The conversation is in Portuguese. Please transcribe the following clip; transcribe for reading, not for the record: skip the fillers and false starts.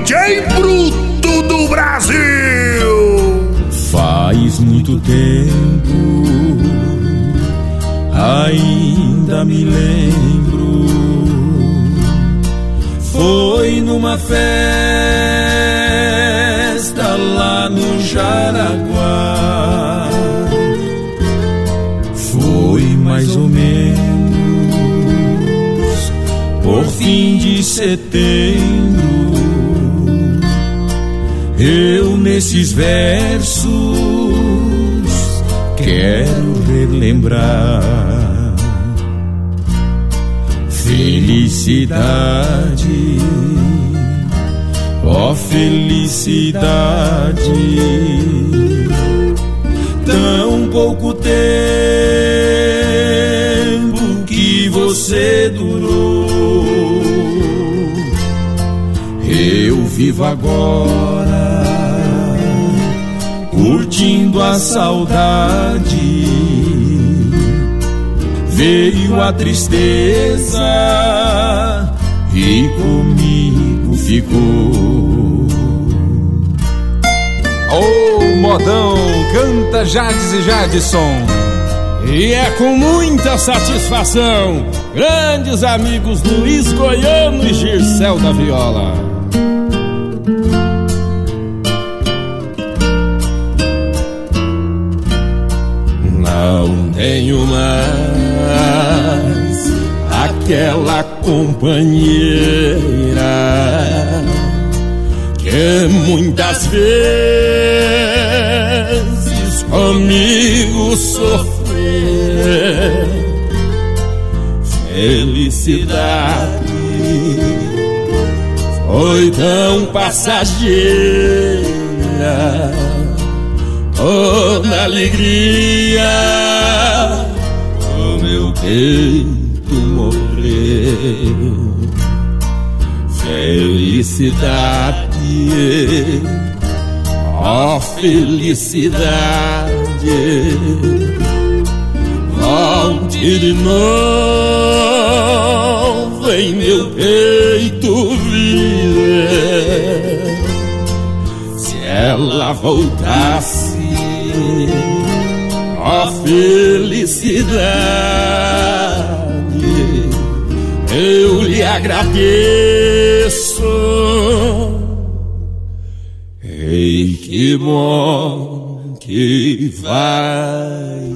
DJ bruto do Brasil. Faz muito tempo, ainda me lembro, foi numa festa lá no Jaraguá. Foi mais ou menos por fim de setembro. Eu nesses versos quero relembrar felicidade, ó felicidade, tão pouco tempo que você durou. Eu vivo agora curtindo a saudade. Veio a tristeza e comigo ficou. Ô modão, canta Jades e Jadson. E é com muita satisfação, grandes amigos Luiz Goiano e Gircel da Viola. Não tenho mais aquela companheira que muitas vezes comigo sofreu. Felicidade foi tão passageira, toda alegria o meu peito morreu. Felicidade, ó felicidade, volte de novo em meu peito viver. Se ela voltasse, ó felicidade, eu lhe agradeço. Ei, que bom que vai